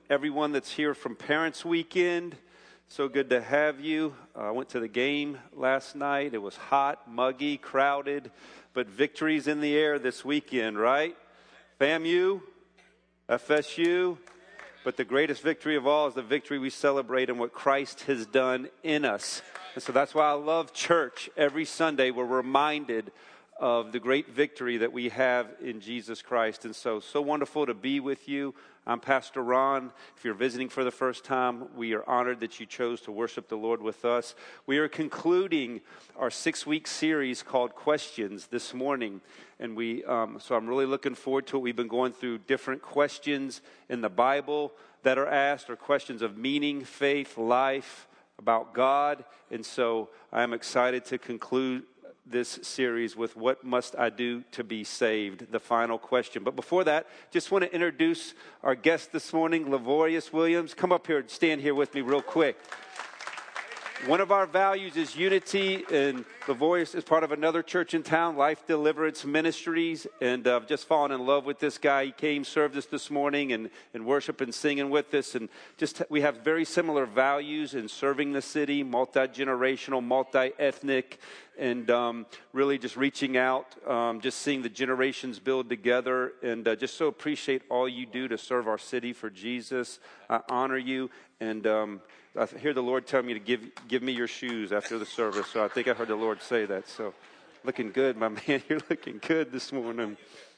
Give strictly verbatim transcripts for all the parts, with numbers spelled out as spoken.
everyone that's here from Parents Weekend. So good to have you. Uh, I went to the game last night. It was hot, muggy, crowded, but victory's in the air this weekend, right? FAMU, F S U. But the greatest victory of all is the victory we celebrate and what Christ has done in us. And so that's why I love church. Every Sunday we're reminded of the great victory that we have in Jesus Christ. And so, so wonderful to be with you. I'm Pastor Ron. If you're visiting for the first time, we are honored that you chose to worship the Lord with us. We are concluding our six-week series called Questions this morning. And we, um, so I'm really looking forward to it. We've been going through different questions in the Bible that are asked, or questions of meaning, faith, life, about God. And so I'm excited to conclude this series with what must I do to be saved, the final question. But before that, just want to introduce our guest this morning, Lavorius Williams. Come up here and stand here with me real quick. One of our values is unity, and Lavorius is part of another church in town, Life Deliverance Ministries, and I've uh, just fallen in love with this guy. He came, served us this morning, and, and worship and singing with us, and just we have very similar values in serving the city, multi-generational, multi-ethnic, and um, really just reaching out, um, just seeing the generations build together, and uh, just so appreciate all you do to serve our city for Jesus. I honor you, and um, I hear the Lord tell me to give give me your shoes after the service, so I think I heard the Lord say that. So, looking good, my man. You're looking good this morning.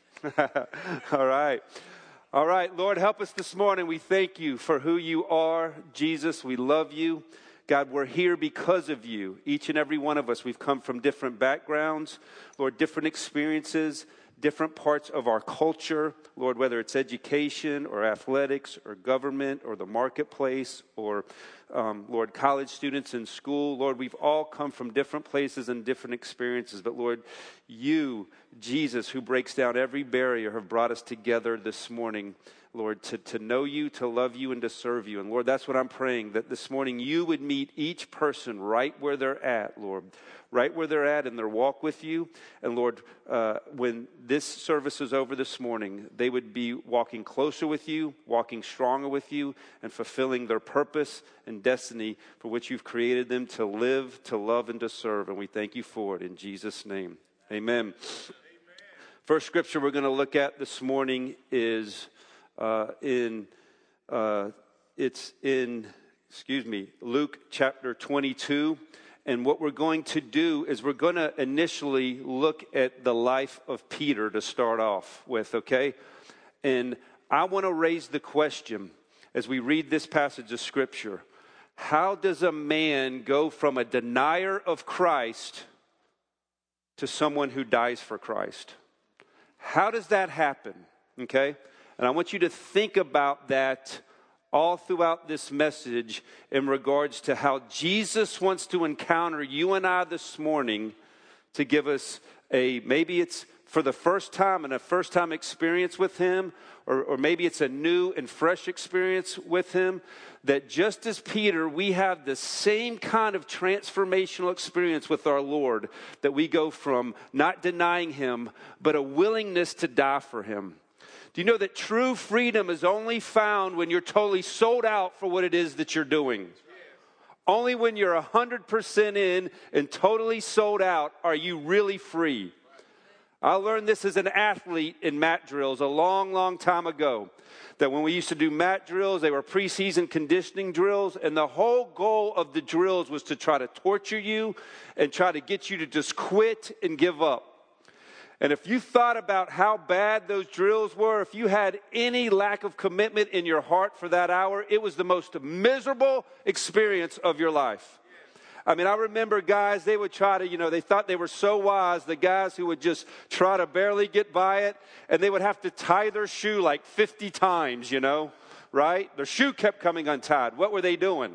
All right. All right, Lord, help us this morning. We thank you for who you are. Jesus, we love you. God, we're here because of you. Each and every one of us, we've come from different backgrounds, Lord, different experiences, different parts of our culture, Lord, whether it's education or athletics or government or the marketplace or, um, Lord, college students in school. Lord, we've all come from different places and different experiences. But, Lord, you, Jesus, who breaks down every barrier, have brought us together this morning, Lord, to, to know you, to love you, and to serve you. And, Lord, that's what I'm praying, that this morning you would meet each person right where they're at, Lord, right where they're at in their walk with you. And, Lord, uh, when this service is over this morning, they would be walking closer with you, walking stronger with you, and fulfilling their purpose and destiny for which you've created them to live, to love, and to serve. And we thank you for it in Jesus' name. Amen. Amen. First scripture we're going to look at this morning is uh, in, uh, it's in, excuse me, Luke chapter twenty-two. And what we're going to do is we're going to initially look at the life of Peter to start off with, okay? And I want to raise the question as we read this passage of Scripture. How does a man go from a denier of Christ to someone who dies for Christ? How does that happen, okay? And I want you to think about that all throughout this message in regards to how Jesus wants to encounter you and I this morning to give us a, maybe it's for the first time and a first time experience with him, or, or maybe it's a new and fresh experience with him, that just as Peter, we have the same kind of transformational experience with our Lord, that we go from not denying him, but a willingness to die for him. Do you know that true freedom is only found when you're totally sold out for what it is that you're doing? Only when you're one hundred percent in and totally sold out are you really free. I learned this as an athlete in mat drills a long, long time ago. That when we used to do mat drills, they were preseason conditioning drills, and the whole goal of the drills was to try to torture you and try to get you to just quit and give up. And if you thought about how bad those drills were, if you had any lack of commitment in your heart for that hour, it was the most miserable experience of your life. I mean, I remember guys, they would try to, you know, they thought they were so wise, the guys who would just try to barely get by it, and they would have to tie their shoe like fifty times, you know, right? Their shoe kept coming untied. What were they doing?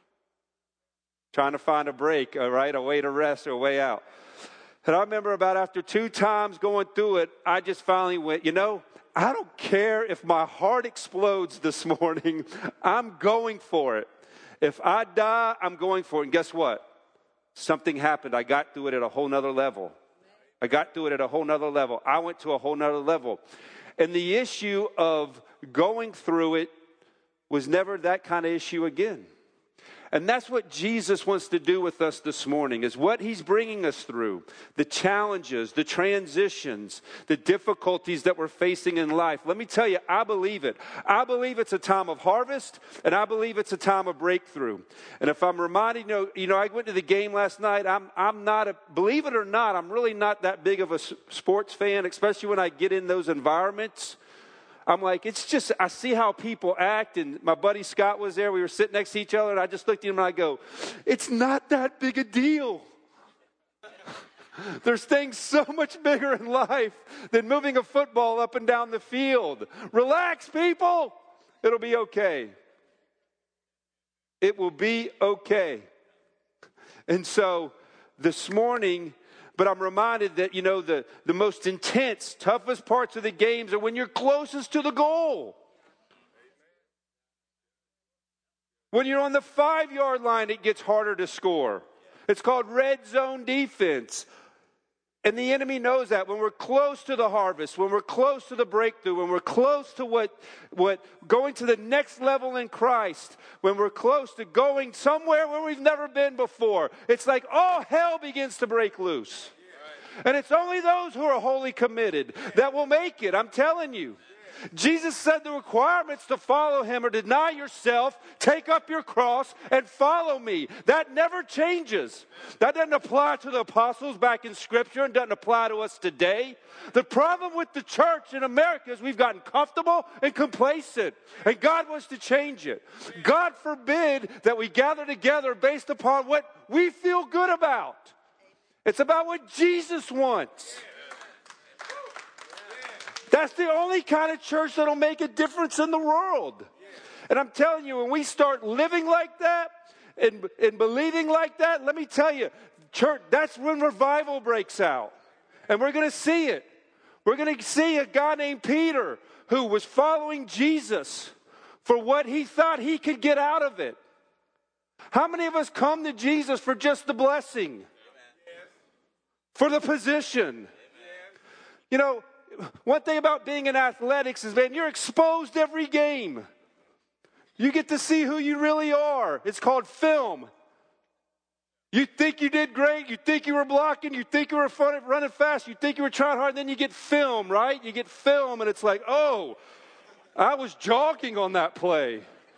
Trying to find a break, all right, a way to rest or a way out. And I remember about after two times going through it, I just finally went, you know, I don't care if my heart explodes this morning. I'm going for it. If I die, I'm going for it. And guess what? Something happened. I got through it at a whole nother level. I got through it at a whole nother level. I went to a whole nother level. And the issue of going through it was never that kind of issue again. And that's what Jesus wants to do with us this morning, is what he's bringing us through. The challenges, the transitions, the difficulties that we're facing in life. Let me tell you, I believe it. I believe it's a time of harvest, and I believe it's a time of breakthrough. And if I'm reminded, you know, you know I went to the game last night. I'm, I'm not, a, believe it or not, I'm really not that big of a sports fan, especially when I get in those environments. I'm like, it's just, I see how people act, and my buddy Scott was there. We were sitting next to each other, and I just looked at him and I go, it's not that big a deal. There's things so much bigger in life than moving a football up and down the field. Relax, people. It'll be okay. It will be okay. And so this morning, but I'm reminded that, you know, the, the most intense, toughest parts of the games are when you're closest to the goal. When you're on the five-yard line, it gets harder to score. It's called red zone defense. And the enemy knows that. When we're close to the harvest, when we're close to the breakthrough, when we're close to what, what going to the next level in Christ, when we're close to going somewhere where we've never been before, it's like all hell begins to break loose. And it's only those who are wholly committed that will make it. I'm telling you. Jesus said the requirements to follow him are deny yourself, take up your cross, and follow me. That never changes. That doesn't apply to the apostles back in Scripture and doesn't apply to us today. The problem with the church in America is we've gotten comfortable and complacent, and God wants to change it. God forbid that we gather together based upon what we feel good about. It's about what Jesus wants. That's the only kind of church that'll make a difference in the world. And I'm telling you, when we start living like that and, and believing like that, let me tell you, church, that's when revival breaks out. And we're going to see it. We're going to see a guy named Peter who was following Jesus for what he thought he could get out of it. How many of us come to Jesus for just the blessing? For the position? You know, one thing about being in athletics is, man, you're exposed every game. You get to see who you really are. It's called film. You think you did great. You think you were blocking. You think you were fun, running fast. You think you were trying hard. And then you get film, right? You get film, and it's like, oh, I was jogging on that play.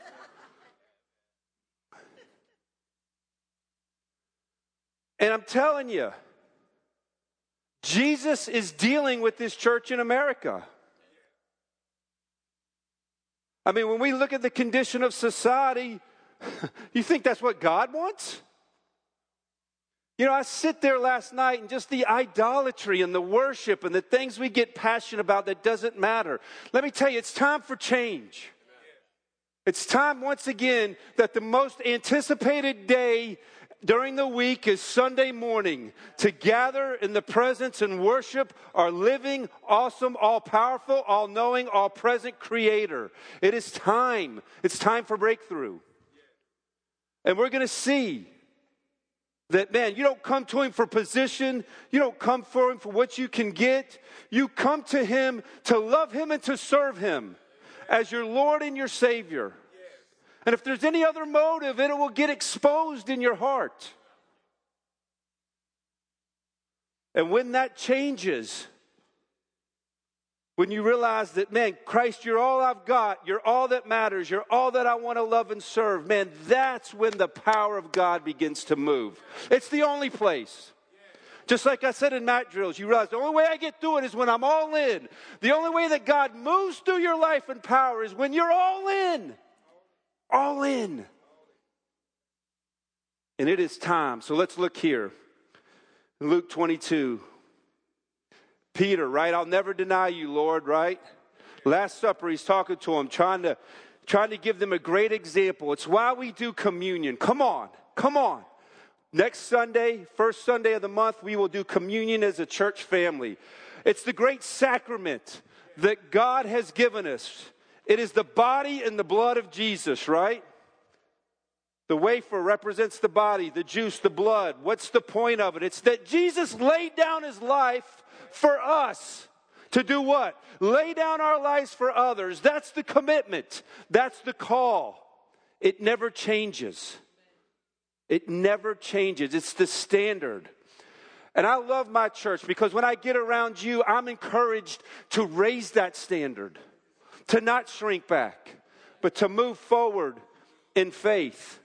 And I'm telling you, Jesus is dealing with this church in America. I mean, when we look at the condition of society, you think that's what God wants? You know, I sit there last night and just the idolatry and the worship and the things we get passionate about that doesn't matter. Let me tell you, it's time for change. It's time once again that the most anticipated day during the week is Sunday morning to gather in the presence and worship our living, awesome, all-powerful, all-knowing, all-present Creator. It is time. It's time for breakthrough. And we're going to see that, man, you don't come to Him for position. You don't come for Him for what you can get. You come to Him to love Him and to serve Him as your Lord and your Savior. And if there's any other motive, it will get exposed in your heart. And when that changes, when you realize that, man, Christ, you're all I've got, you're all that matters, you're all that I want to love and serve, man, that's when the power of God begins to move. It's the only place. Just like I said in Mac drills, you realize the only way I get through it is when I'm all in. The only way that God moves through your life in power is when you're all in. All in. And it is time. So let's look here. In Luke twenty-two. Peter, right? I'll never deny you, Lord, right? Last Supper, he's talking to them, trying to, trying to give them a great example. It's why we do communion. Come on. Come on. Next Sunday, first Sunday of the month, we will do communion as a church family. It's the great sacrament that God has given us. It is the body and the blood of Jesus, right? The wafer represents the body, the juice, the blood. What's the point of it? It's that Jesus laid down His life for us To do what? Lay down our lives for others. That's the commitment. That's the call. It never changes. It never changes. It's the standard. And I love my church because when I get around you, I'm encouraged to raise that standard. To not shrink back, but to move forward in faith.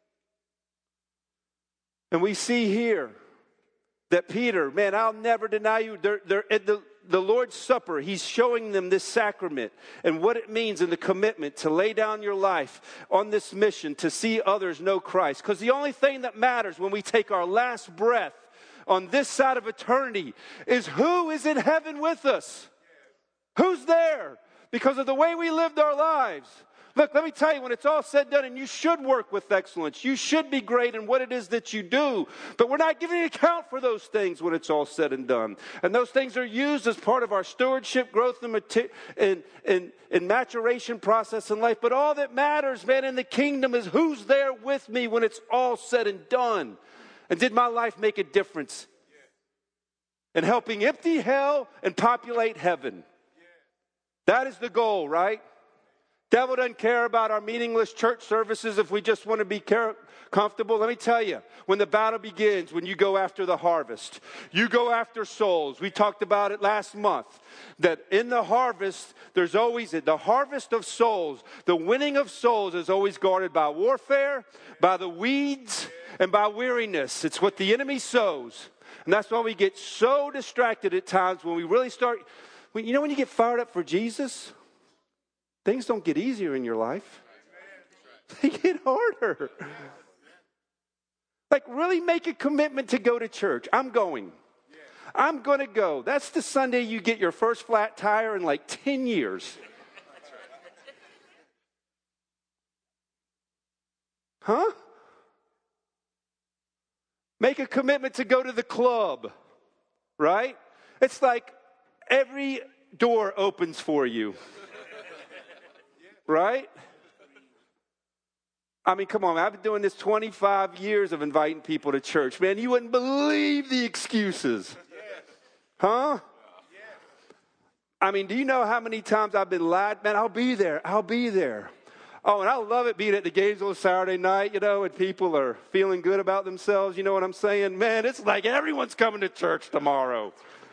And we see here that Peter, man, I'll never deny you. They're, they're at the, the Lord's Supper. He's showing them this sacrament and what it means and the commitment to lay down your life on this mission to see others know Christ. Because the only thing that matters when we take our last breath on this side of eternity is who is in heaven with us. Who's there? Because of the way we lived our lives. Look, let me tell you, when it's all said and done, and you should work with excellence. You should be great in what it is that you do. But we're not giving account for those things when it's all said and done. And those things are used as part of our stewardship, growth, and, and, and, and maturation process in life. But all that matters, man, in the kingdom is who's there with me when it's all said and done. And did my life make a difference in helping empty hell and populate heaven? That is the goal, right? Devil doesn't care about our meaningless church services if we just want to be care- comfortable. Let me tell you, when the battle begins, when you go after the harvest, you go after souls. We talked about it last month, that in the harvest, there's always, the harvest of souls, the winning of souls is always guarded by warfare, by the weeds, and by weariness. It's what the enemy sows. And that's why we get so distracted at times when we really start, you know when you get fired up for Jesus? Things don't get easier in your life. They get harder. Like, really make a commitment to go to church. I'm going. I'm going to go. That's the Sunday you get your first flat tire in like ten years. Huh? Make a commitment to go to the club, right? It's like every door opens for you. Right? I mean, come on, man. I've been doing this twenty-five years of inviting people to church. Man, you wouldn't believe the excuses. Huh? I mean, do you know how many times I've been lied? Man, I'll be there. I'll be there. Oh, and I love it being at the games on Saturday night, you know, and people are feeling good about themselves. You know what I'm saying? Man, it's like everyone's coming to church tomorrow.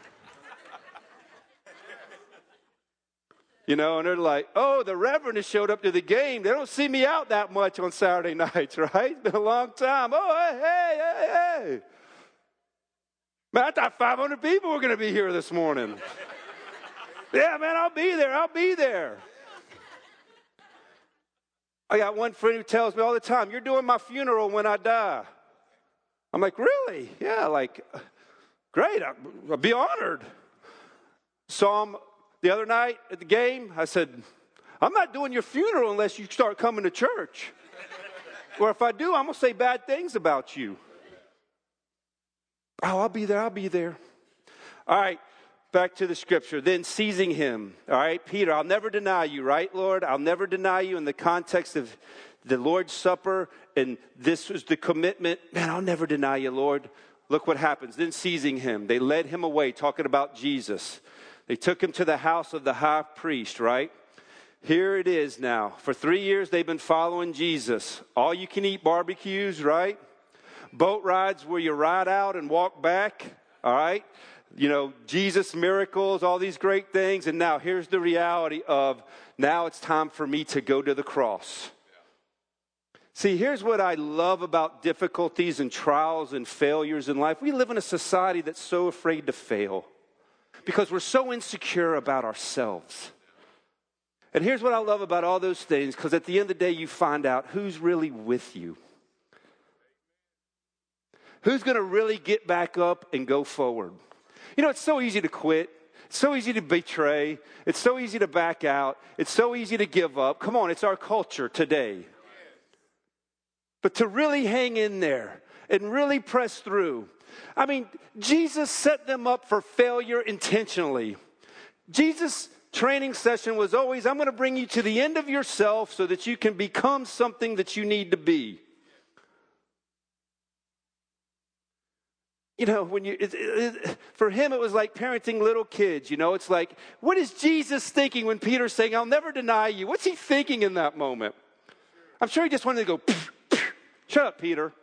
You know, and they're like, oh, the Reverend has showed up to the game. They don't see me out that much on Saturday nights, right? It's been a long time. Oh, hey, hey, hey, hey. Man, I thought five hundred people were going to be here this morning. Yeah, man, I'll be there. I'll be there. I got one friend who tells me all the time, you're doing my funeral when I die. I'm like, really? Yeah, like, great. I'll be honored. Saw him the other night at the game. I said, I'm not doing your funeral unless you start coming to church. Or if I do, I'm going to say bad things about you. Oh, I'll be there. I'll be there. All right. Back to the scripture. Then seizing him. All right. Peter, I'll never deny you, right, Lord? I'll never deny you in the context of the Lord's Supper. And this was the commitment. Man, I'll never deny you, Lord. Look what happens. Then seizing him. They led him away, talking about Jesus. They took him to the house of the high priest, right? Here it is now. For three years, they've been following Jesus. All you can eat barbecues, right? Boat rides where you ride out and walk back, all right? You know, Jesus miracles, all these great things. And now here's the reality of, now it's time for me to go to the cross. See, here's what I love about difficulties and trials and failures in life. We live in a society that's so afraid to fail, because we're so insecure about ourselves. And here's what I love about all those things, because at the end of the day, you find out who's really with you. Who's going to really get back up and go forward? You know, it's so easy to quit. It's so easy to betray. It's so easy to back out. It's so easy to give up. Come on, it's our culture today. But to really hang in there and really press through. I mean, Jesus set them up for failure intentionally. Jesus' training session was always, I'm going to bring you to the end of yourself so that you can become something that you need to be. you know, when you, it, it, for him, it was like parenting little kids, you know. It's like, what is Jesus thinking when Peter's saying, I'll never deny you? What's he thinking in that moment? I'm sure he just wanted to go, pff, pff, shut up, Peter.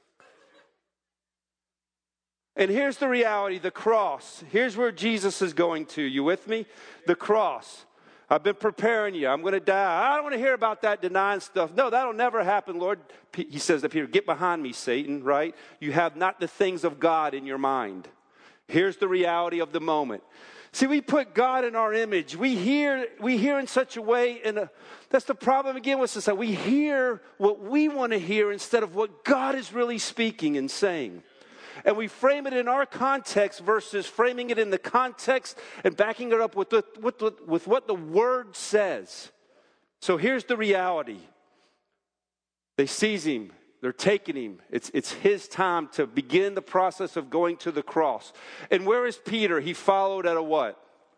And here's the reality, the cross. Here's where Jesus is going to. You with me? The cross. I've been preparing you. I'm going to die. I don't want to hear about that denying stuff. No, that'll never happen, Lord. He says to Peter, get behind me, Satan, right? You have not the things of God in your mind. Here's the reality of the moment. See, we put God in our image. We hear, we hear in such a way, and uh, that's the problem again with society. We hear what we want to hear instead of what God is really speaking and saying. And we frame it in our context versus framing it in the context and backing it up with, the, with, the, with what the Word says. So here's the reality. They seize him. They're taking him. It's, it's his time to begin the process of going to the cross. And where is Peter? He followed at a what?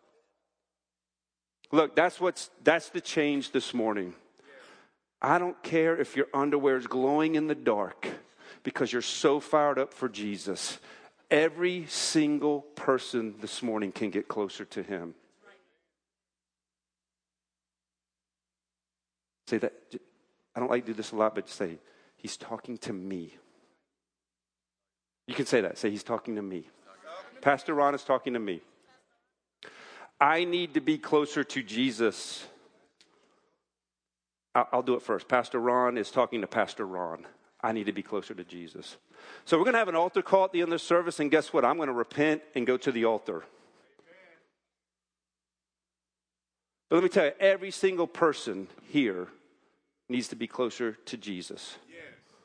Look, that's what's that's the change this morning. I don't care if your underwear is glowing in the dark because you're so fired up for Jesus. Every single person this morning can get closer to him. Say that. I don't like to do this a lot, but say, he's talking to me. You can say that. Say, he's talking to me. Pastor Ron is talking to me. I need to be closer to Jesus. I'll, I'll do it first. Pastor Ron is talking to Pastor Ron. I need to be closer to Jesus. So we're going to have an altar call at the end of the service, and guess what? I'm going to repent and go to the altar. But let me tell you, every single person here needs to be closer to Jesus. Yes.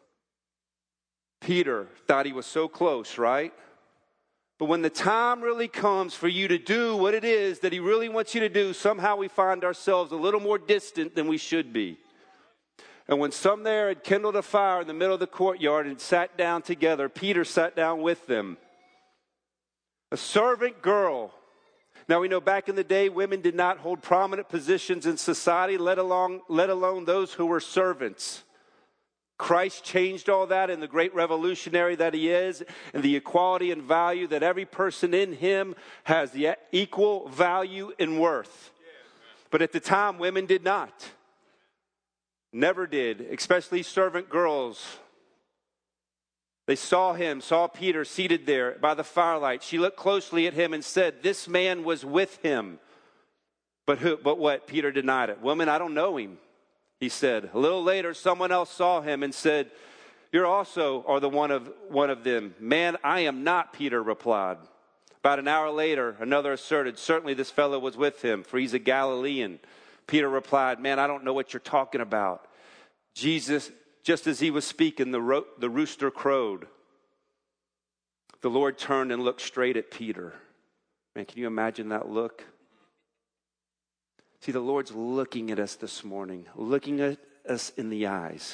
Peter thought he was so close, right? But when the time really comes for you to do what it is that he really wants you to do, somehow we find ourselves a little more distant than we should be. And when some there had kindled a fire in the middle of the courtyard and sat down together, Peter sat down with them. A servant girl. Now we know back in the day, women did not hold prominent positions in society, let alone, let alone those who were servants. Christ changed all that in the great revolutionary that he is, and the equality and value that every person in him has the equal value and worth. But at the time, women did not. Never did, especially servant girls. They saw him, saw Peter seated there by the firelight. She looked closely at him and said, this man was with him. But who? But what? Peter denied it. Woman, I don't know him, he said. A little later, someone else saw him and said, you also are the one of one of them. Man, I am not, Peter replied. About an hour later, another asserted, certainly this fellow was with him, for he's a Galilean. Peter replied, man, I don't know what you're talking about. Jesus, just as he was speaking, the, ro- the rooster crowed. The Lord turned and looked straight at Peter. Man, can you imagine that look? See, the Lord's looking at us this morning, looking at us in the eyes.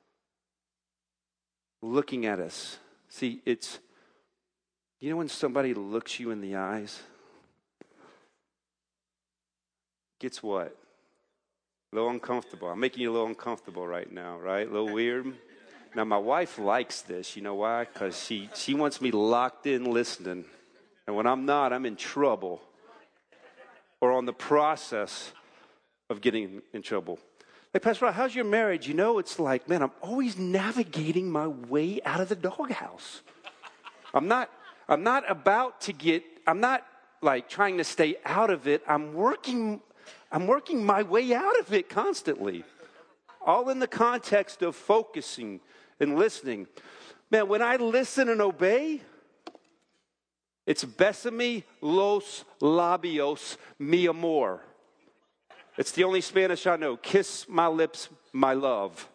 Looking at us. See, it's, you know when somebody looks you in the eyes? Gets what? A little uncomfortable. I'm making you a little uncomfortable right now, right? A little weird. Now, my wife likes this. You know why? Because she, she wants me locked in listening. And when I'm not, I'm in trouble. Or on the process of getting in trouble. Hey, Pastor Rod, how's your marriage? You know, it's like, man, I'm always navigating my way out of the doghouse. I'm not, I'm not about to get, I'm not like trying to stay out of it. I'm working I'm working my way out of it constantly. All in the context of focusing and listening. Man, when I listen and obey, it's besame los labios mi amor. It's the only Spanish I know. Kiss my lips, my love.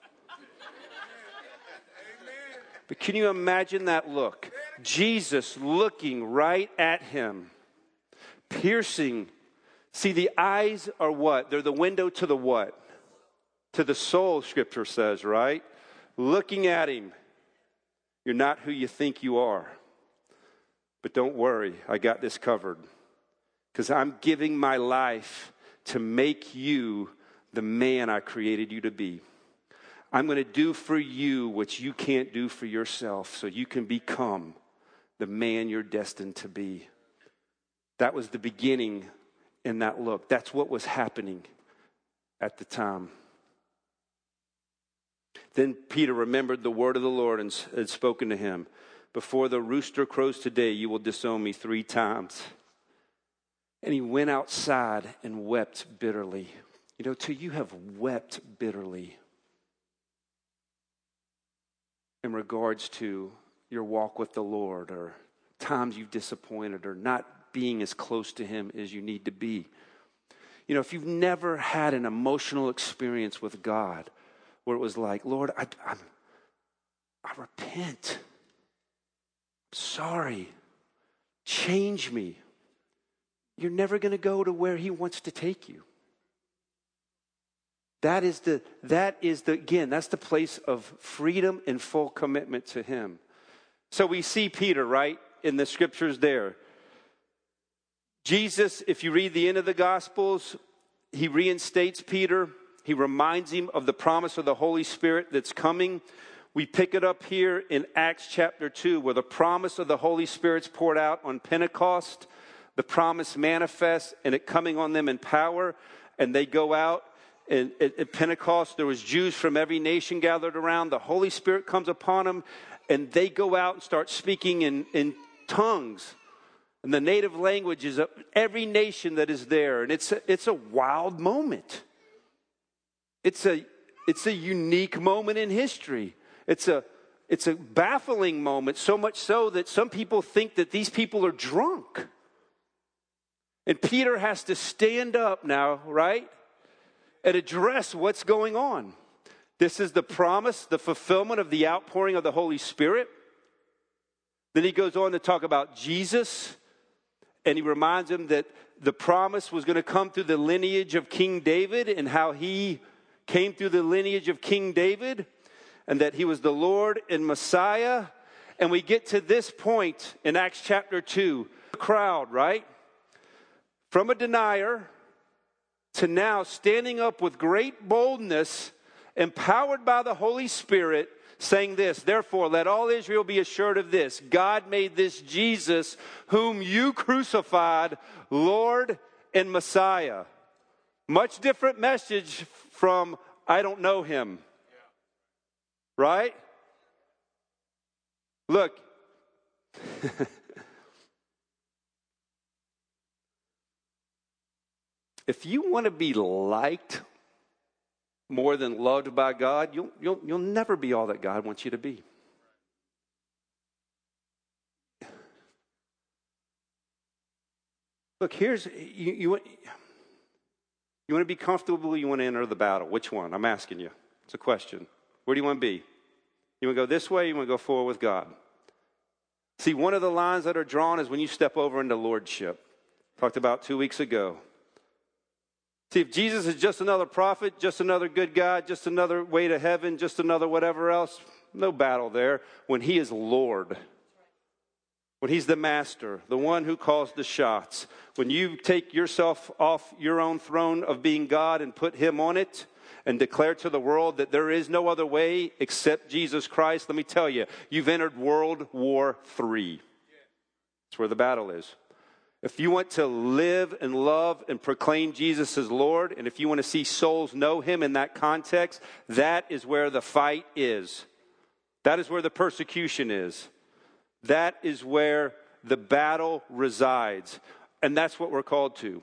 But can you imagine that look? Jesus looking right at him. Piercing. See, the eyes are what? They're the window to the what? To the soul, Scripture says, right? Looking at him. You're not who you think you are. But don't worry, I got this covered. Because I'm giving my life to make you the man I created you to be. I'm going to do for you what you can't do for yourself so you can become the man you're destined to be. That was the beginning in that look. That's what was happening at the time. Then Peter remembered the word of the Lord and had spoken to him. Before the rooster crows today, you will disown me three times. And he went outside and wept bitterly. You know, till you have wept bitterly in regards to your walk with the Lord, or times you've disappointed, or not being as close to him as you need to be. You know, if you've never had an emotional experience with God where it was like, Lord, I, I, I repent. I'm sorry. Change me. You're never going to go to where he wants to take you. That is the, that is the, again, that's the place of freedom and full commitment to him. So we see Peter, right, in the scriptures there. Jesus, if you read the end of the Gospels, he reinstates Peter. He reminds him of the promise of the Holy Spirit that's coming. We pick it up here in Acts chapter two, where the promise of the Holy Spirit's poured out on Pentecost. The promise manifests, and it coming on them in power. And they go out, and at, at Pentecost, there was Jews from every nation gathered around. The Holy Spirit comes upon them, and they go out and start speaking in, in tongues. And the native languages of every nation that is there. And it's a, it's a wild moment. It's a, it's a unique moment in history. It's a, it's a baffling moment, so much so that some people think that these people are drunk. And Peter has to stand up now, right, and address what's going on. This is the promise, the fulfillment of the outpouring of the Holy Spirit. Then he goes on to talk about Jesus. And he reminds him that the promise was going to come through the lineage of King David, and how he came through the lineage of King David, and that he was the Lord and Messiah. And we get to this point in Acts chapter two. The crowd, right? From a denier to now standing up with great boldness, empowered by the Holy Spirit, saying this, therefore, let all Israel be assured of this. God made this Jesus, whom you crucified, Lord and Messiah. Much different message from, I don't know him. Right? Look. If you want to be liked more than loved by God, you'll, you'll, you'll never be all that God wants you to be. Look, here's, you, you, want, you want to be comfortable, you want to enter the battle. Which one? I'm asking you. It's a question. Where do you want to be? You want to go this way, you want to go forward with God? See, one of the lines that are drawn is when you step over into lordship. Talked about two weeks ago. See, if Jesus is just another prophet, just another good guy, just another way to heaven, just another whatever else, no battle there. When he is Lord, when he's the master, the one who calls the shots, when you take yourself off your own throne of being God and put him on it and declare to the world that there is no other way except Jesus Christ, let me tell you, you've entered World War Three. That's where the battle is. If you want to live and love and proclaim Jesus as Lord, and if you want to see souls know him in that context, that is where the fight is. That is where the persecution is. That is where the battle resides. And that's what we're called to.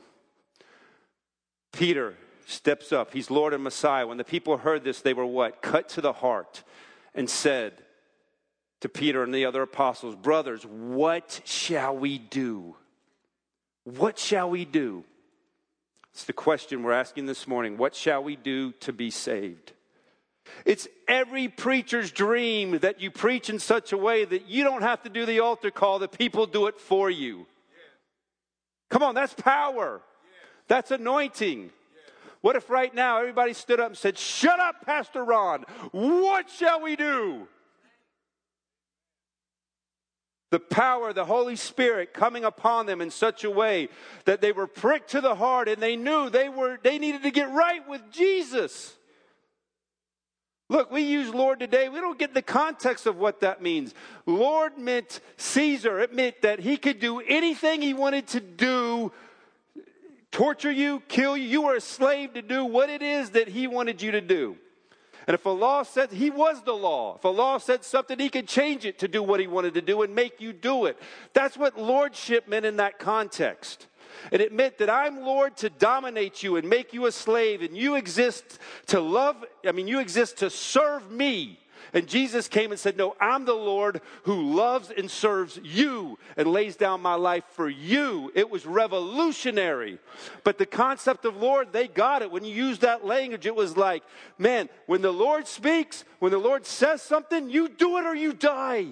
Peter steps up. He's Lord and Messiah. When the people heard this, they were what? Cut to the heart and said to Peter and the other apostles, brothers, what shall we do? What shall we do? It's the question we're asking this morning. What shall we do to be saved? It's every preacher's dream that you preach in such a way that you don't have to do the altar call, that people do it for you. Yeah. Come on, that's power. Yeah. That's anointing. Yeah. What if right now everybody stood up and said, shut up, Pastor Ron. What shall we do? The power, the Holy Spirit coming upon them in such a way that they were pricked to the heart and they knew they were they needed to get right with Jesus. Look, we use Lord today. We don't get the context of what that means. Lord meant Caesar. It meant that he could do anything he wanted to do, torture you, kill you. You were a slave to do what it is that he wanted you to do. And if a law said, he was the law. If a law said something, he could change it to do what he wanted to do and make you do it. That's what lordship meant in that context. And it meant that I'm Lord to dominate you and make you a slave. And you exist to love, I mean, you exist to serve me. And Jesus came and said, no, I'm the Lord who loves and serves you and lays down my life for you. It was revolutionary. But the concept of Lord, they got it. When you use that language, it was like, man, when the Lord speaks, when the Lord says something, you do it or you die.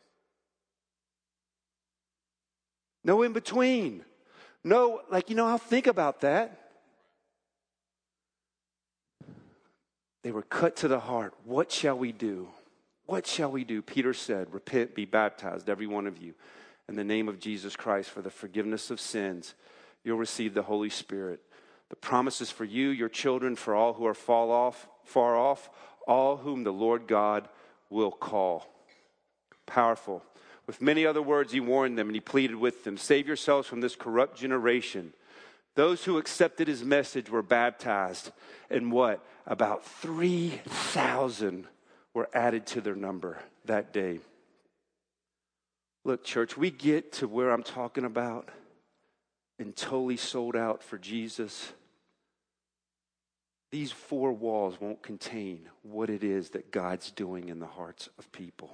No in between. No, like, you know, I'll think about that. They were cut to the heart. What shall we do? What shall we do? Peter said, repent, be baptized, every one of you, in the name of Jesus Christ for the forgiveness of sins. You'll receive the Holy Spirit. The promise is for you, your children, for all who are fall off, far off, all whom the Lord God will call. Powerful. With many other words, he warned them and he pleaded with them, save yourselves from this corrupt generation. Those who accepted his message were baptized, and what? About three thousand were added to their number that day. Look, church, we get to where I'm talking about and totally sold out for Jesus. These four walls won't contain what it is that God's doing in the hearts of people.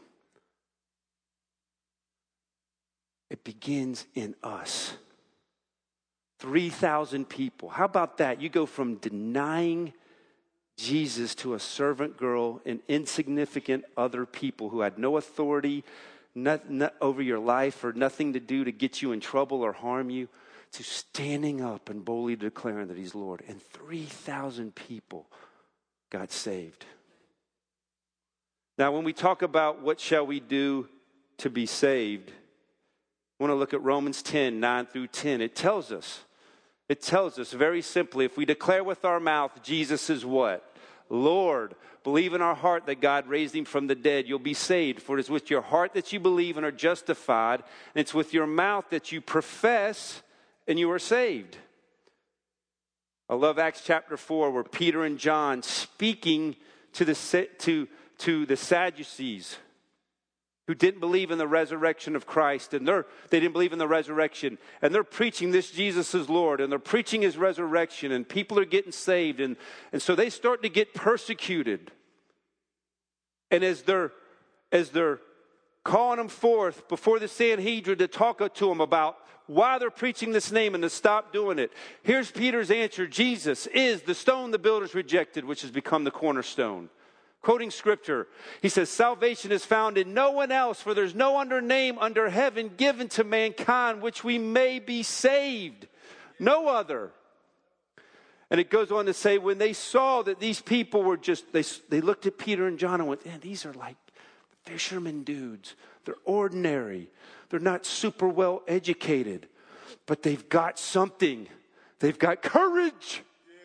It begins in us. three thousand people. How about that? You go from denying Jesus to a servant girl and insignificant other people who had no authority not, not over your life or nothing to do to get you in trouble or harm you, to standing up and boldly declaring that he's Lord. And three thousand people got saved. Now, when we talk about what shall we do to be saved, I want to look at Romans ten, nine through ten. It tells us, it tells us very simply, if we declare with our mouth Jesus is what? Lord. Believe in our heart that God raised him from the dead, you'll be saved. For it is with your heart that you believe and are justified, and it's with your mouth that you profess and you are saved. I love Acts chapter four, where Peter and John speaking to the, to, to the Sadducees, who didn't believe in the resurrection of Christ, and they're, they didn't believe in the resurrection, and they're preaching this Jesus is Lord, and they're preaching his resurrection, and people are getting saved, and, and so they start to get persecuted. And as they're, as they're calling them forth before the Sanhedrin to talk to them about why they're preaching this name and to stop doing it, here's Peter's answer: Jesus is the stone the builders rejected, which has become the cornerstone. Quoting scripture, he says, salvation is found in no one else, for there's no other name under heaven given to mankind which we may be saved. No other. And it goes on to say, when they saw that these people were just, they, they looked at Peter and John and went, man, these are like fishermen dudes. They're ordinary. They're not super well educated, but they've got something. They've got courage.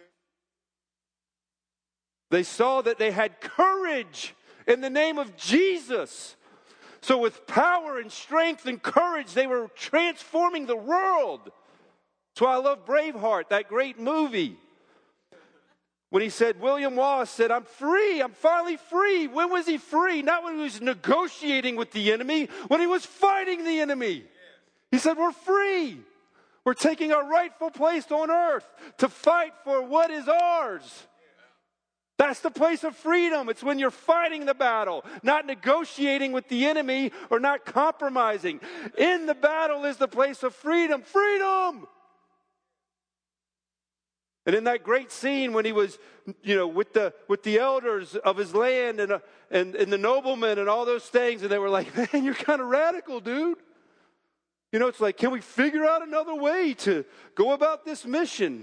They saw that they had courage in the name of Jesus. So with power and strength and courage, they were transforming the world. That's why I love Braveheart, that great movie. When he said, William Wallace said, I'm free, I'm finally free. When was he free? Not when he was negotiating with the enemy, when he was fighting the enemy. He said, we're free. We're taking our rightful place on earth to fight for what is ours. That's the place of freedom. It's when you're fighting the battle, not negotiating with the enemy or not compromising. In the battle is the place of freedom. Freedom! And in that great scene when he was, you know, with the with the elders of his land and, uh, and, and the noblemen and all those things, and they were like, man, you're kind of radical, dude. You know, it's like, can we figure out another way to go about this mission?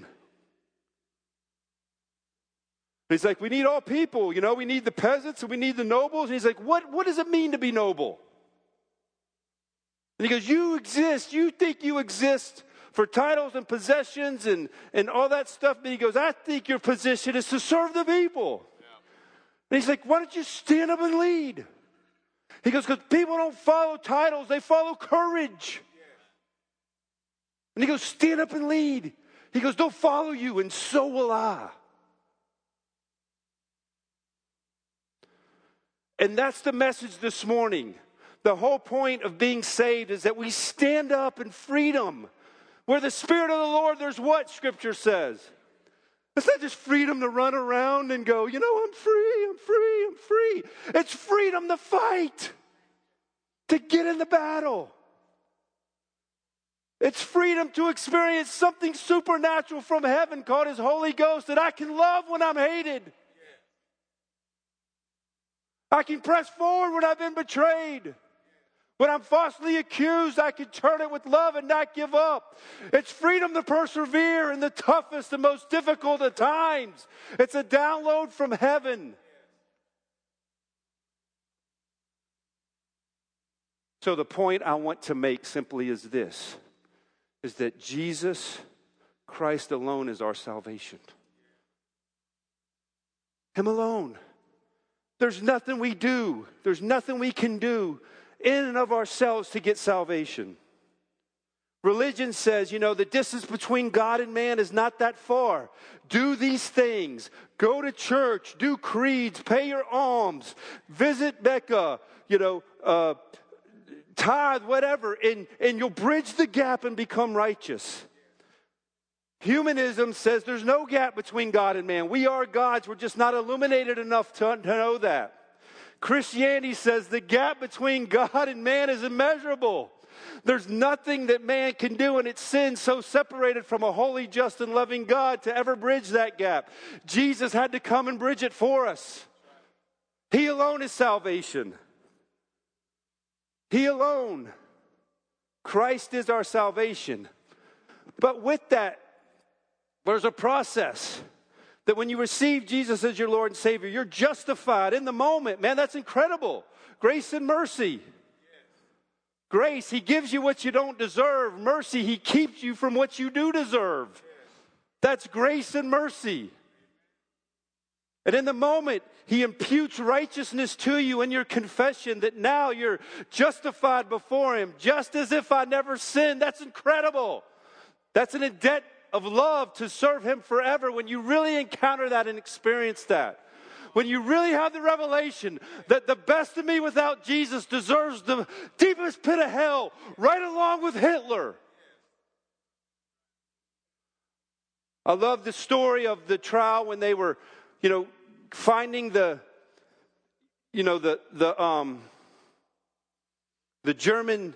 He's like, we need all people, you know, we need the peasants and we need the nobles. And he's like, what, what does it mean to be noble? And he goes, you exist, you think you exist for titles and possessions and, and all that stuff. But he goes, I think your position is to serve the people. And he's like, why don't you stand up and lead? He goes, because people don't follow titles, they follow courage. And he goes, stand up and lead. He goes, they'll follow you, and so will I. And that's the message this morning. The whole point of being saved is that we stand up in freedom. Where the Spirit of the Lord, there's what Scripture says. It's not just freedom to run around and go, you know, I'm free, I'm free, I'm free. It's freedom to fight, to get in the battle. It's freedom to experience something supernatural from heaven called His Holy Ghost that I can love when I'm hated. I can press forward when I've been betrayed. When I'm falsely accused, I can turn it with love and not give up. It's freedom to persevere in the toughest and most difficult of times. It's a download from heaven. So the point I want to make simply is this, is that Jesus Christ alone is our salvation. Him alone. There's nothing we do. There's nothing we can do in and of ourselves to get salvation. Religion says, you know, the distance between God and man is not that far. Do these things. Go to church. Do creeds. Pay your alms. Visit Mecca. You know, uh, tithe, whatever. And, and you'll bridge the gap and become righteous. Humanism says there's no gap between God and man. We are gods. We're just not illuminated enough to, to know that. Christianity says the gap between God and man is immeasurable. There's nothing that man can do in its sin so separated from a holy, just, and loving God to ever bridge that gap. Jesus had to come and bridge it for us. He alone is salvation. He alone. Christ is our salvation. But with that, there's a process that when you receive Jesus as your Lord and Savior, you're justified in the moment. Man, that's incredible. Grace and mercy. Grace, He gives you what you don't deserve. Mercy, He keeps you from what you do deserve. That's grace and mercy. And in the moment, He imputes righteousness to you in your confession that now you're justified before Him, just as if I never sinned. That's incredible. That's an debt of love to serve Him forever when you really encounter that and experience that. When you really have the revelation that the best of me without Jesus deserves the deepest pit of hell, right along with Hitler. I love the story of the trial when they were, you know, finding the, you know, the the um the German,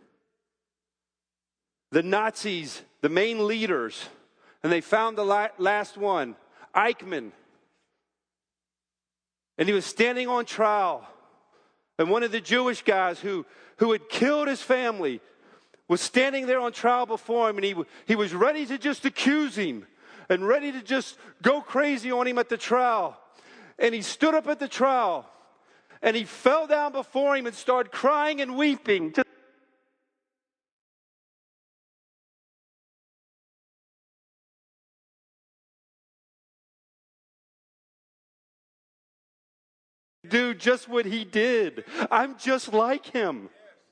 the Nazis, the main leaders, and they found the la- last one, Eichmann. And he was standing on trial. And one of the Jewish guys who, who had killed his family was standing there on trial before him. And he, he was ready to just accuse him and ready to just go crazy on him at the trial. And he stood up at the trial. And he fell down before him and started crying and weeping. Do just what he did. I'm just like him.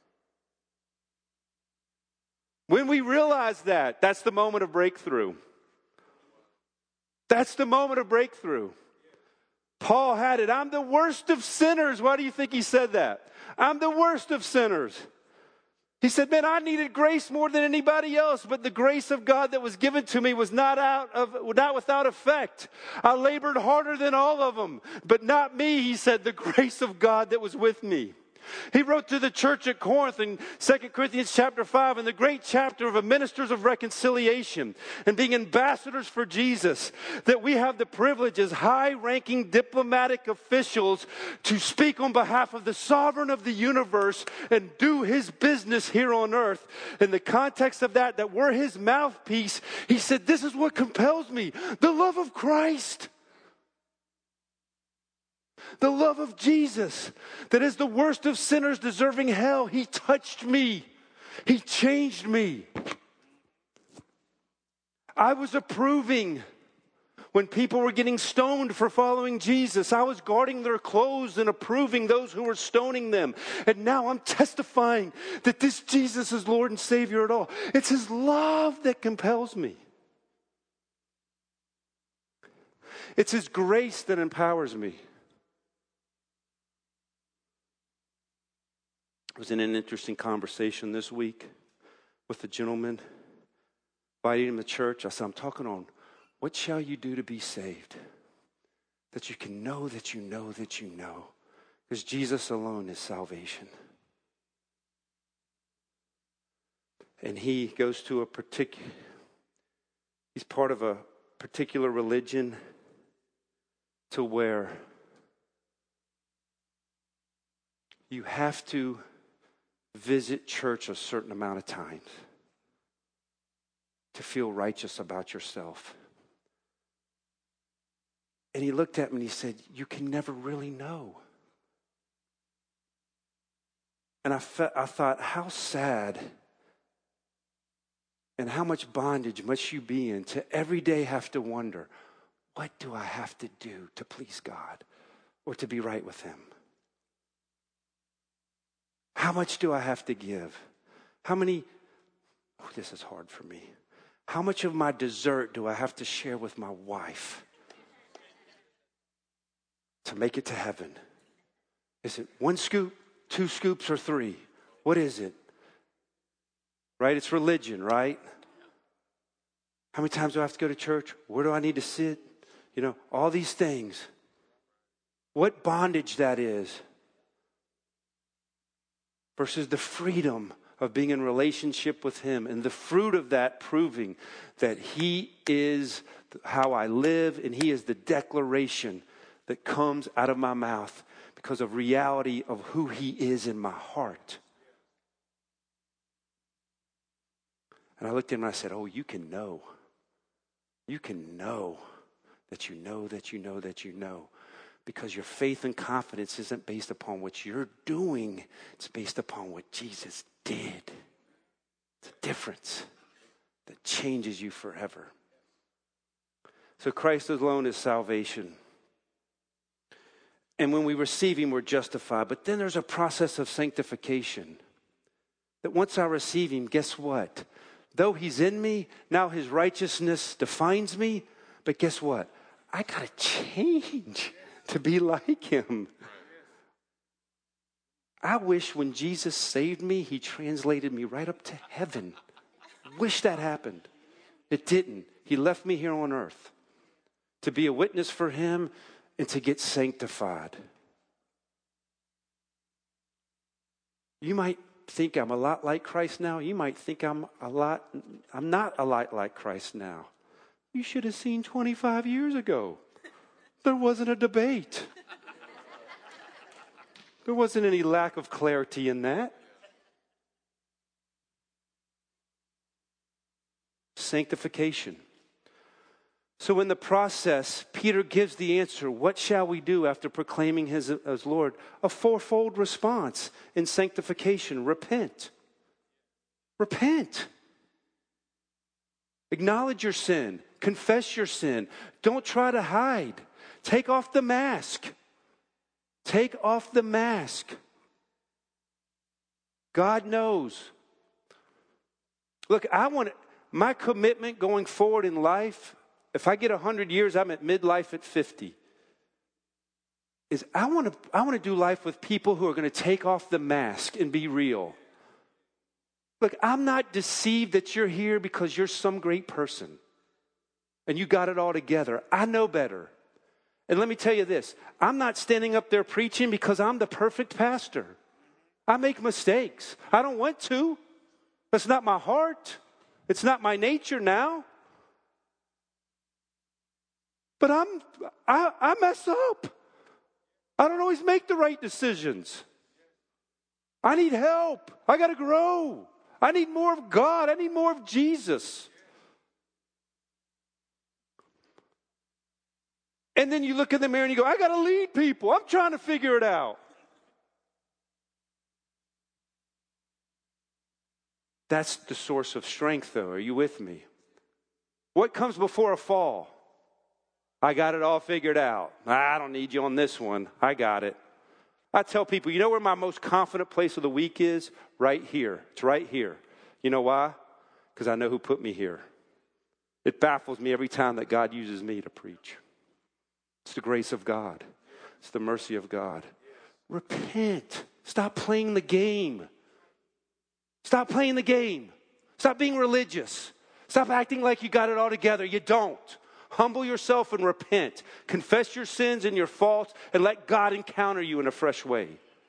When we realize that, that's the moment of breakthrough. That's the moment of breakthrough. Paul had it. I'm the worst of sinners. Why do you think he said that? I'm the worst of sinners. He said, man, I needed grace more than anybody else, but the grace of God that was given to me was not out of, not without effect. I labored harder than all of them, but not me, he said, the grace of God that was with me. He wrote to the church at Corinth in Second Corinthians chapter five, in the great chapter of ministers of reconciliation and being ambassadors for Jesus, that we have the privilege as high-ranking diplomatic officials to speak on behalf of the sovereign of the universe and do His business here on earth. In the context of that, that we're His mouthpiece, he said, this is what compels me, the love of Christ. The love of Jesus, that is the worst of sinners deserving hell, He touched me. He changed me. I was approving When people were getting stoned for following Jesus, I was guarding their clothes and approving those who were stoning them. And now I'm testifying that this Jesus is Lord and Savior at all. It's His love that compels me. It's His grace that empowers me. I was in an interesting conversation this week with a gentleman, invited him to church. I said, I'm talking on what shall you do to be saved? That you can know that you know that you know. Because Jesus alone is salvation. And he goes to a particular, he's part of a particular religion to where you have to visit church a certain amount of times to feel righteous about yourself. And he looked at me and he said, you can never really know. And I, fe- I thought, how sad and how much bondage must you be in to every day have to wonder, what do I have to do to please God or to be right with Him? How much do I have to give? How many, oh, this is hard for me. How much of my dessert do I have to share with my wife to make it to heaven? Is it one scoop, two scoops, or three? What is it? Right? It's religion, right? How many times do I have to go to church? Where do I need to sit? You know, all these things. What bondage that is. Versus the freedom of being in relationship with Him and the fruit of that proving that He is how I live and He is the declaration that comes out of my mouth because of reality of who He is in my heart. And I looked at him and I said, oh, you can know. You can know that you know that you know that you know. Because your faith and confidence isn't based upon what you're doing. It's based upon what Jesus did. It's a difference that changes you forever. So Christ alone is salvation. And when we receive Him, we're justified. But then there's a process of sanctification. That once I receive Him, guess what? Though He's in me, now His righteousness defines me. But guess what? I got to change to be like Him. I wish when Jesus saved me, He translated me right up to heaven. Wish that happened. It didn't. He left me here on earth to be a witness for Him and to get sanctified. You might think I'm a lot like Christ now. You might think I'm a lot, I'm not a lot like Christ now. You should have seen twenty-five years ago. There wasn't a debate. There wasn't any lack of clarity in that. Sanctification. So in the process, Peter gives the answer, what shall we do after proclaiming His as Lord? A fourfold response in sanctification. Repent. Repent. Acknowledge your sin. Confess your sin. Don't try to hide. Take off the mask. Take off the mask. God knows. Look, I want my commitment going forward in life, if I get one hundred years, I'm at midlife at fifty, is I want to I want to do life with people who are going to take off the mask and be real. Look, I'm not deceived that you're here because you're some great person and you got it all together. I know better. And let me tell you this, I'm not standing up there preaching because I'm the perfect pastor. I make mistakes. I don't want to. That's not my heart. It's not my nature now. But I'm, I, I mess up. I don't always make the right decisions. I need help. I got to grow. I need more of God. I need more of Jesus. And then you look in the mirror and you go, I got to lead people. I'm trying to figure it out. That's the source of strength, though. Are you with me? What comes before a fall? I got it all figured out. I don't need you on this one. I got it. I tell people, you know where my most confident place of the week is? Right here. It's right here. You know why? Because I know who put me here. It baffles me every time that God uses me to preach. It's the grace of God. It's the mercy of God. Repent. Stop playing the game. Stop playing the game. Stop being religious. Stop acting like you got it all together. You don't. Humble yourself and repent. Confess your sins and your faults and let God encounter you in a fresh way.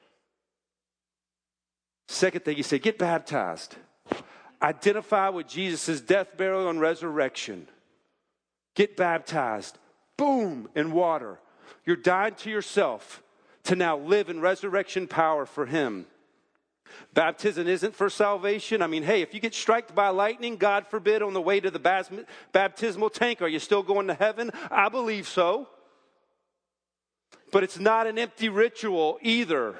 Second thing he said, get baptized. Identify with Jesus' death, burial, and resurrection. Get baptized. Boom, in water. You're dying to yourself to now live in resurrection power for him. Baptism isn't for salvation. I mean, hey, if you get struck by lightning, God forbid, on the way to the bas- baptismal tank, are you still going to heaven? I believe so. But it's not an empty ritual either.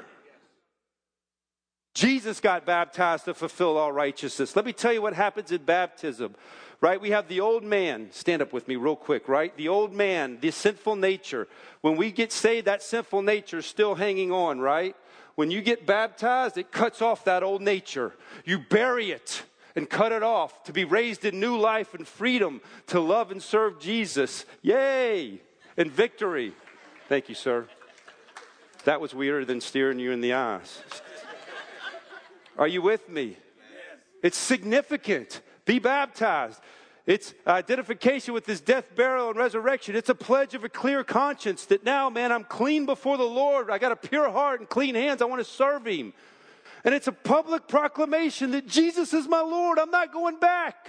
Jesus got baptized to fulfill all righteousness. Let me tell you what happens in baptism, right? We have the old man. Stand up with me real quick, right? The old man, the sinful nature. When we get saved, that sinful nature is still hanging on, right? When you get baptized, it cuts off that old nature. You bury it and cut it off to be raised in new life and freedom to love and serve Jesus. Yay! And victory. Thank you, sir. That was weirder than staring you in the eyes. Are you with me? It's significant. Be baptized. It's identification with his death, burial, and resurrection. It's a pledge of a clear conscience that now, man, I'm clean before the Lord. I got a pure heart and clean hands. I want to serve him. And it's a public proclamation that Jesus is my Lord. I'm not going back.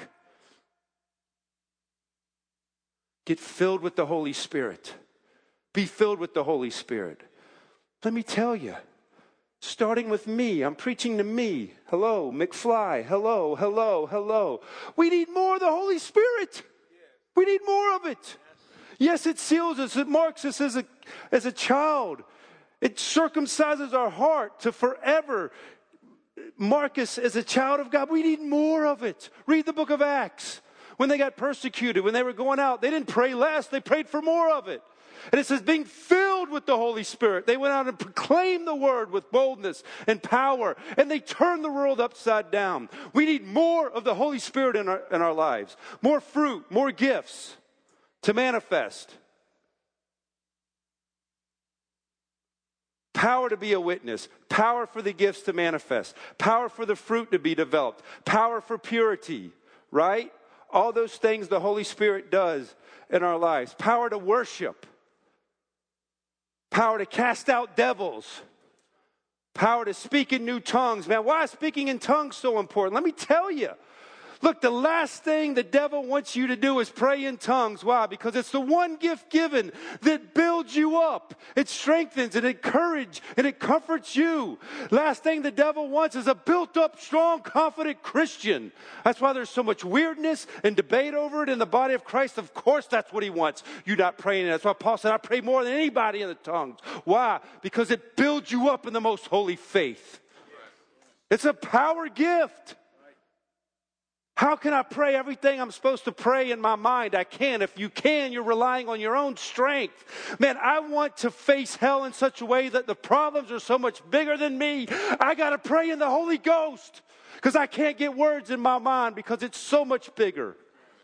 Get filled with the Holy Spirit. Be filled with the Holy Spirit. Let me tell you. Starting with me. I'm preaching to me. Hello, McFly. Hello, hello, hello. We need more of the Holy Spirit. We need more of it. Yes, it seals us. It marks us as a, as a child. It circumcises our heart to forever mark us as a child of God. We need more of it. Read the book of Acts. When they got persecuted, when they were going out, they didn't pray less. They prayed for more of it. And it says, being filled with the Holy Spirit. They went out and proclaimed the word with boldness and power. And they turned the world upside down. We need more of the Holy Spirit in our, in our lives. More fruit, more gifts to manifest. Power to be a witness. Power for the gifts to manifest. Power for the fruit to be developed. Power for purity, right? All those things the Holy Spirit does in our lives. Power to worship. Power to cast out devils. Power to speak in new tongues. Man, why is speaking in tongues so important? Let me tell you. Look, the last thing the devil wants you to do is pray in tongues. Why? Because it's the one gift given that builds you up. It strengthens and encourages and it comforts you. Last thing the devil wants is a built-up, strong, confident Christian. That's why there's so much weirdness and debate over it in the body of Christ. Of course, that's what he wants. You not praying. That's why Paul said, I pray more than anybody in the tongues. Why? Because it builds you up in the most holy faith. It's a power gift. How can I pray everything I'm supposed to pray in my mind? I can't. If you can, you're relying on your own strength. Man, I want to face hell in such a way that the problems are so much bigger than me. I got to pray in the Holy Ghost because I can't get words in my mind because it's so much bigger.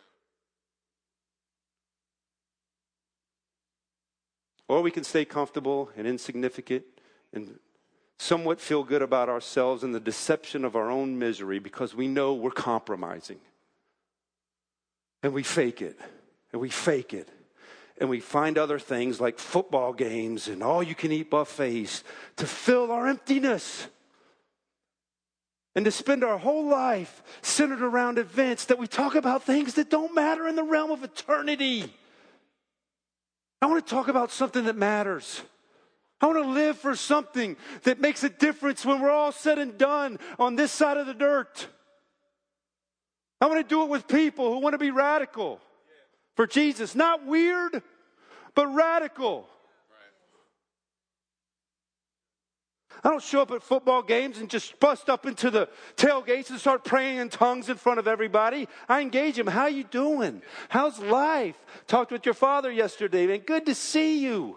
Or we can stay comfortable and insignificant and somewhat feel good about ourselves in the deception of our own misery because we know we're compromising. And we fake it. And we fake it. And we find other things like football games and all-you-can-eat buffets to fill our emptiness. And to spend our whole life centered around events that we talk about things that don't matter in the realm of eternity. I want to talk about something that matters. I want to live for something that makes a difference when we're all said and done on this side of the dirt. I want to do it with people who want to be radical for Jesus. Not weird, but radical. I don't show up at football games and just bust up into the tailgates and start praying in tongues in front of everybody. I engage them. How you doing? How's life? Talked with your father yesterday, man. Good to see you.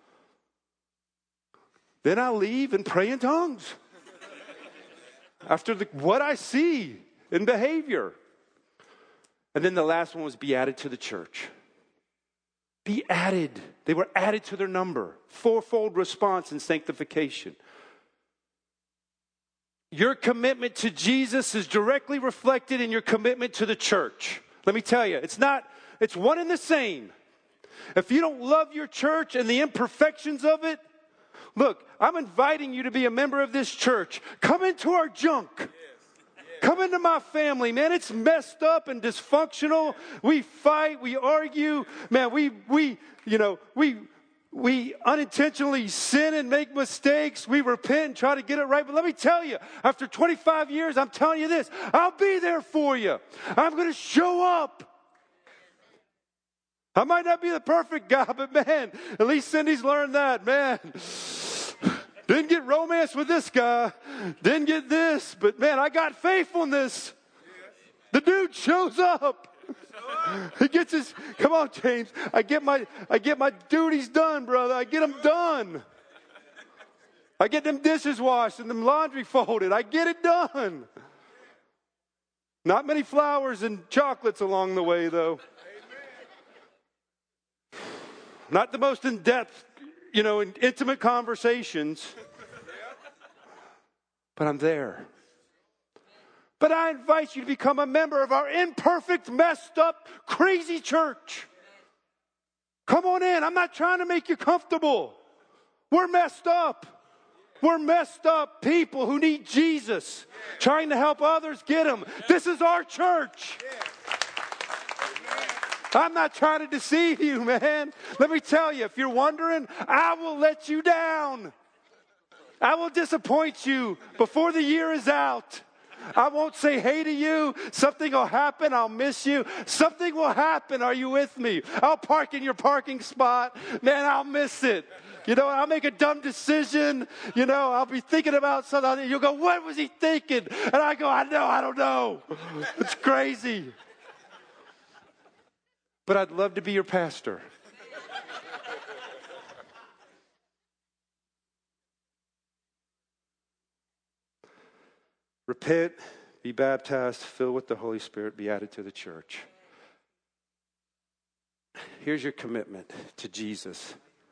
Then I leave and pray in tongues. After the, what I see in behavior. And then the last one was be added to the church. Be added. They were added to their number. Fourfold response in sanctification. Your commitment to Jesus is directly reflected in your commitment to the church. Let me tell you, it's not, it's one and the same. If you don't love your church and the imperfections of it, look, I'm inviting you to be a member of this church. Come into our junk. Yes. Yes. Come into my family, man. It's messed up and dysfunctional. We fight, we argue. Man, we, we you know, we... We unintentionally sin and make mistakes. We repent and try to get it right. But let me tell you, after twenty-five years, I'm telling you this. I'll be there for you. I'm going to show up. I might not be the perfect guy, but man, at least Cindy's learned that. Man, didn't get romance with this guy. Didn't get this. But man, I got faithfulness. The dude shows up. He gets his, come on, James. I get my, I get my duties done, brother. I get them done. I get them dishes washed and them laundry folded. I get it done. Not many flowers and chocolates along the way, though. Not the most in-depth, you know, intimate conversations. But I'm there. But I invite you to become a member of our imperfect, messed up, crazy church. Come on in. I'm not trying to make you comfortable. We're messed up. We're messed up people who need Jesus, trying to help others get him. This is our church. I'm not trying to deceive you, man. Let me tell you, if you're wondering, I will let you down. I will disappoint you before the year is out. I won't say hey to you. Something will happen. I'll miss you. Something will happen. Are you with me? I'll park in your parking spot. Man, I'll miss it. You know, I'll make a dumb decision. You know, I'll be thinking about something. You'll go, what was he thinking? And I go, I know, I don't know. It's crazy. But I'd love to be your pastor. Repent, be baptized, fill with the Holy Spirit, be added to the church. Here's your commitment to Jesus.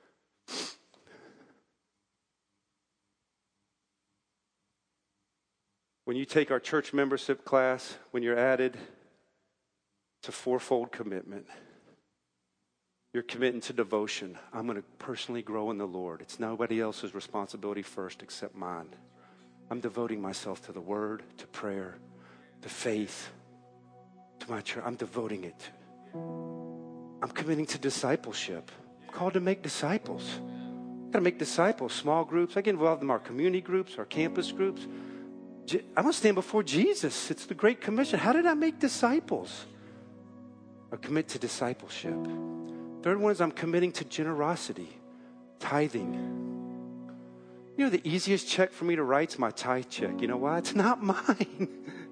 When you take our church membership class, when you're added, it's a fourfold commitment. You're committing to devotion. I'm going to personally grow in the Lord. It's nobody else's responsibility first except mine. I'm devoting myself to the word, to prayer, to faith, to my church. I'm devoting it. I'm committing to discipleship. I'm called to make disciples. I've got to make disciples, small groups. I get involved in our community groups, our campus groups. I'm going to stand before Jesus. It's the Great Commission. How did I make disciples? I commit to discipleship. Third one is I'm committing to generosity, tithing. You know, the easiest check for me to write is my tithe check. You know why? It's not mine.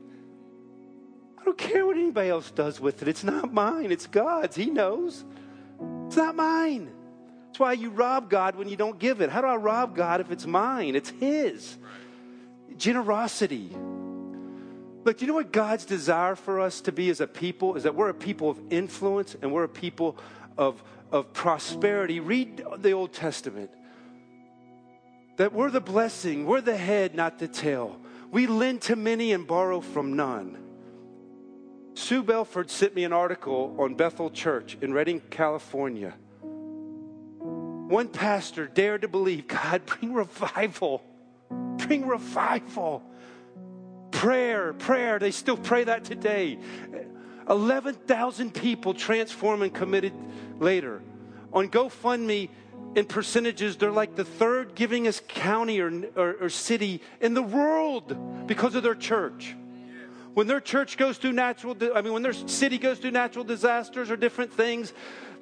I don't care what anybody else does with it. It's not mine. It's God's. He knows. It's not mine. That's why you rob God when you don't give it. How do I rob God if it's mine? It's His. Generosity. Look, do you know what God's desire for us to be as a people is that we're a people of influence and we're a people of, of prosperity. Read the Old Testament. That we're the blessing, we're the head, not the tail. We lend to many and borrow from none. Sue Belford sent me an article on Bethel Church in Redding, California. One pastor dared to believe, God, bring revival. Bring revival. Prayer, prayer. They still pray that today. eleven thousand people transformed and committed later. On GoFundMe, in percentages, they're like the third givingest county or, or, or city in the world because of their church. When their church goes through natural, I mean, when their city goes through natural disasters or different things,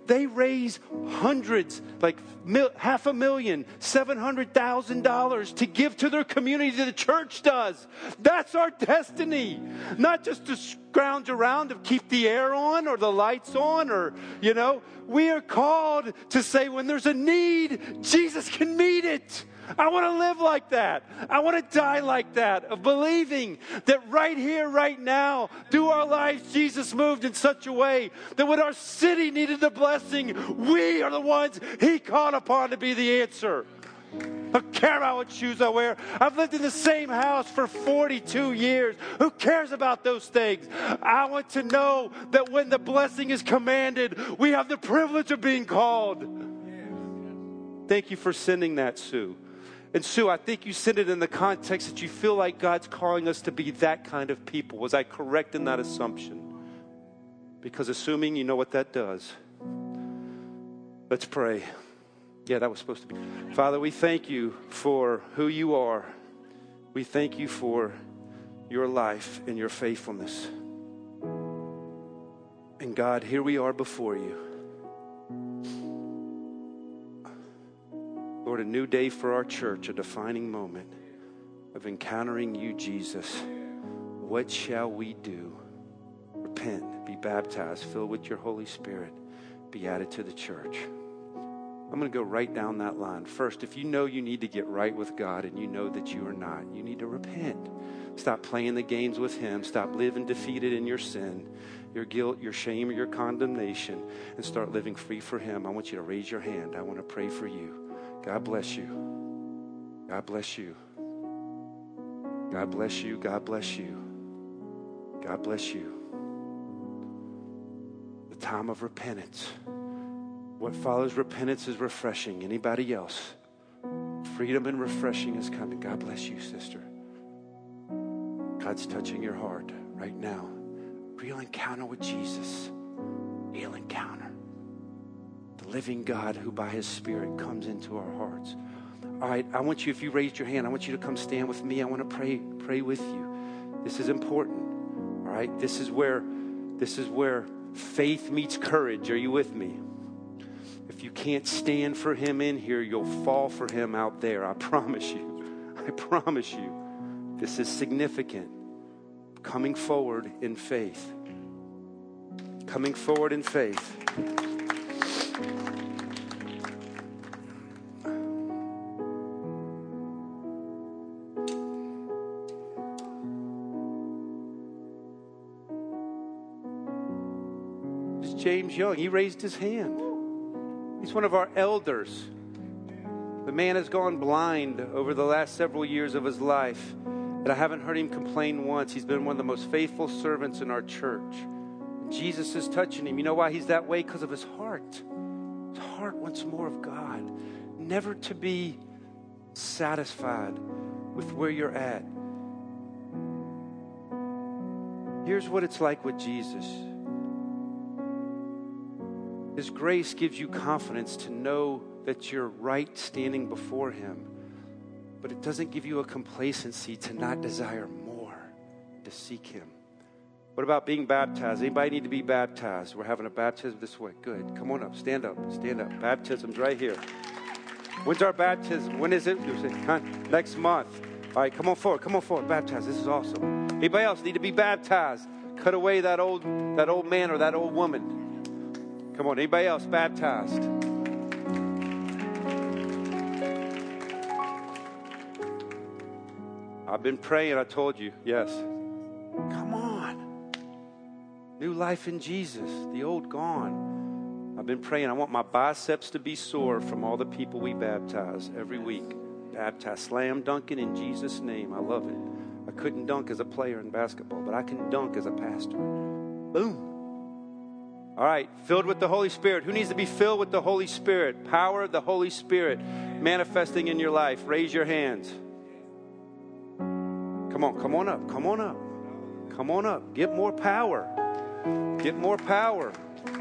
They raise hundreds, like mil, half a million, seven hundred thousand dollars to give to their community that the church does. That's our destiny. Not just to scrounge around to keep the air on or the lights on or, you know. We are called to say when there's a need, Jesus can meet it. I want to live like that. I want to die like that, of believing that right here, right now, through our lives, Jesus moved in such a way that when our city needed a blessing, we are the ones He called upon to be the answer. I don't care about what shoes I wear. I've lived in the same house for forty-two years. Who cares about those things? I want to know that when the blessing is commanded, we have the privilege of being called. Thank you for sending that, Sue. And Sue, I think you sent it in the context that you feel like God's calling us to be that kind of people. Was I correct in that assumption? Because assuming you know what that does. Let's pray. Yeah, that was supposed to be. Father, we thank you for who you are. We thank you for your life and your faithfulness. And God, here we are before you. Lord, a new day for our church, a defining moment of encountering you, Jesus. What shall we do? Repent, be baptized, filled with your Holy Spirit, be added to the church. I'm going to go right down that line. First, if you know you need to get right with God and you know that you are not, you need to repent. Stop playing the games with Him. Stop living defeated in your sin, your guilt, your shame, or your condemnation, and start living free for Him. I want you to raise your hand. I want to pray for you. God bless you. God bless you. God bless you. God bless you. God bless you. The time of repentance. What follows repentance is refreshing. Anybody else? Freedom and refreshing is coming. God bless you, sister. God's touching your heart right now. Real encounter with Jesus. Real encounter. The living God who by His Spirit comes into our hearts. All right, I want you, if you raised your hand, I want you to come stand with me. I want to pray pray with you. This is important. All right, this is where this is where faith meets courage. Are you with me? If you can't stand for Him in here, you'll fall for Him out there. I promise you. I promise you. This is significant. Coming forward in faith. Coming forward in faith. James Young, he raised his hand. He's one of our elders. The man has gone blind over the last several years of his life, and I haven't heard him complain once. He's been one of the most faithful servants in our church. Jesus is touching him. You know why he's that way? Because of his heart. His heart wants more of God. Never to be satisfied with where you're at. Here's what it's like with Jesus. His grace gives you confidence to know that you're right standing before Him. But it doesn't give you a complacency to not desire more, to seek Him. What about being baptized? Anybody need to be baptized? We're having a baptism this way. Good. Come on up. Stand up. Stand up. Baptism's right here. When's our baptism? When is it? Next month. All right, come on forward. Come on forward. Baptized. This is awesome. Anybody else need to be baptized? Cut away that old, that old man or that old woman. Come on, anybody else baptized? I've been praying, I told you, yes. Come on. New life in Jesus, the old gone. I've been praying, I want my biceps to be sore from all the people we baptize every week. Baptize, slam dunking in Jesus' name. I love it. I couldn't dunk as a player in basketball, but I can dunk as a pastor. Boom. All right, filled with the Holy Spirit. Who needs to be filled with the Holy Spirit? Power of the Holy Spirit manifesting in your life. Raise your hands. Come on, come on up, come on up. Come on up. Get more power. Get more power.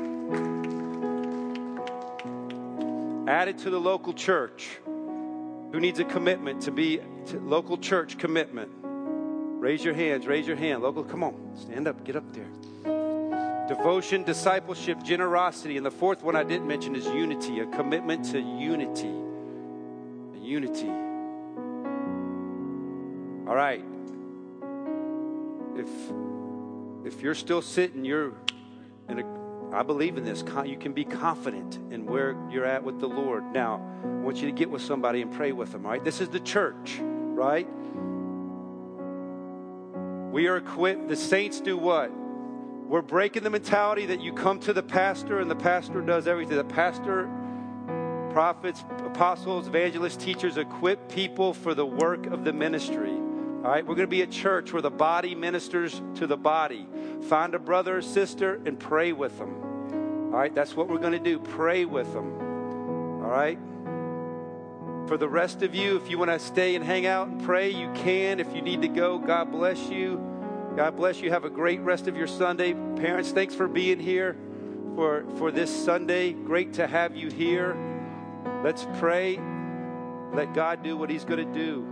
Add it to the local church. Who needs a commitment to be to local church commitment? Raise your hands, raise your hand. Local, come on. Stand up, get up there. Devotion, discipleship, generosity. And the fourth one I didn't mention is unity, a commitment to unity. Unity. All right. If if you're still sitting, you're in a, I believe in this. You can be confident in where you're at with the Lord. Now, I want you to get with somebody and pray with them, right? This is the church, right? We are equipped. The saints do what? We're breaking the mentality that you come to the pastor and the pastor does everything. The pastor, prophets, apostles, evangelists, teachers equip people for the work of the ministry. All right, we're going to be a church where the body ministers to the body. Find a brother or sister and pray with them. All right, that's what we're going to do. Pray with them. All right. For the rest of you, if you want to stay and hang out and pray, you can. If you need to go, God bless you. God bless you. Have a great rest of your Sunday. Parents, thanks for being here for, for this Sunday. Great to have you here. Let's pray. Let God do what He's going to do.